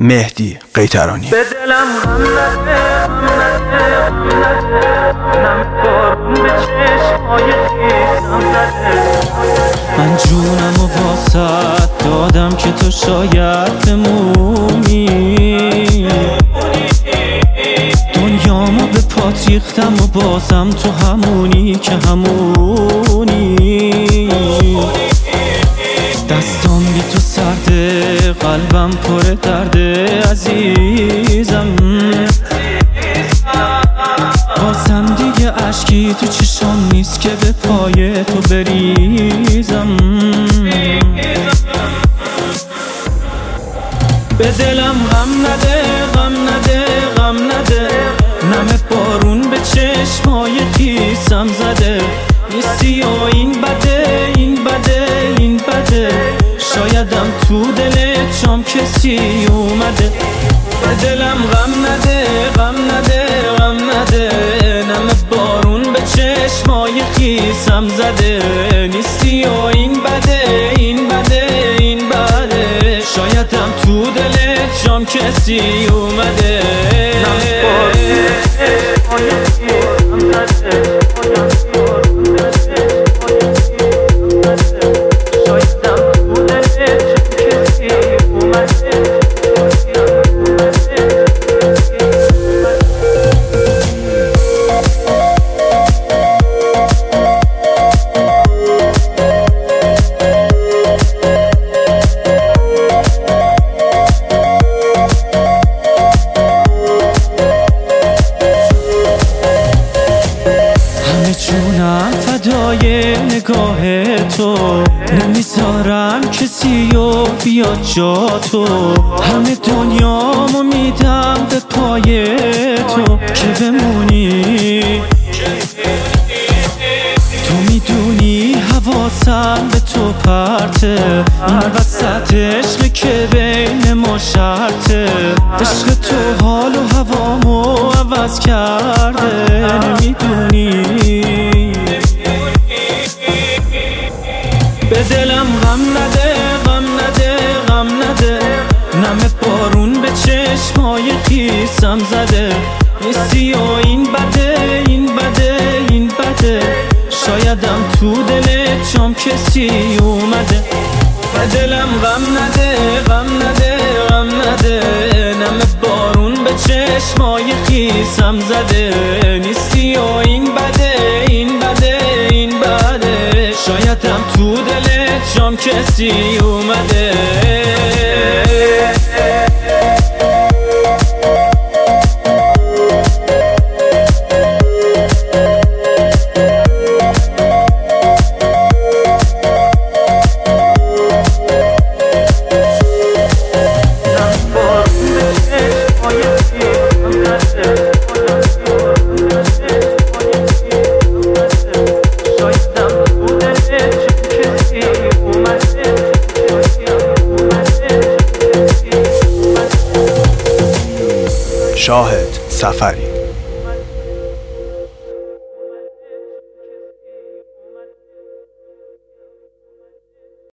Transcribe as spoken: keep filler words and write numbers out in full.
مهدی قیطرانی. به دلم غم نده، غم نده، غم نده، نم بارون به چشمای خیسم زده. من جونم و واسط دادم که تو شاید بمونی، دنیامو به پات ریختم و بازم تو همونی که همونی. دستام بی تو سرده، قلبم پر درده عزیزم، بازم دیگه اشکی تو چشام نیست که به پای تو بریزم. به دلم غم نده، غم نده، غم نده، نم بارون به چشمای خیسم زده. نیستی و این بده، این بده، این بده، شایدم تو دلت جام کسی اومده. به دلم غم نده، غم نده، غم نده، نم بارون به چشمای خیسم زده. نیستی و این بده، این بده، این بده، شایدم تو دلت جام کسی اومده. جونم فدای نگاه تو، نمیذارم کسی رو بیاد جا تو. همه دنیامو میدم به پای تو که بمونی. تو میدونی حواسم به تو پرته، این وسط عشقی که بین ما شرطه. عشق تو حال و هوامو عوض کرده، نمیدونی. به دلم غم نده، غم نده، غم نده، نم بارون به چشمای خیسم زده. نیستی و این بده، این بده، این بده، شایدم تو دلت جام کسی اومده. به دلم غم نده، غم نده، غم نده، نم بارون به چشمای خیسم زده. نیستی و این بده، این بده، این بده، شایدم تو دلت جام کسی اومده. شاهد سفری.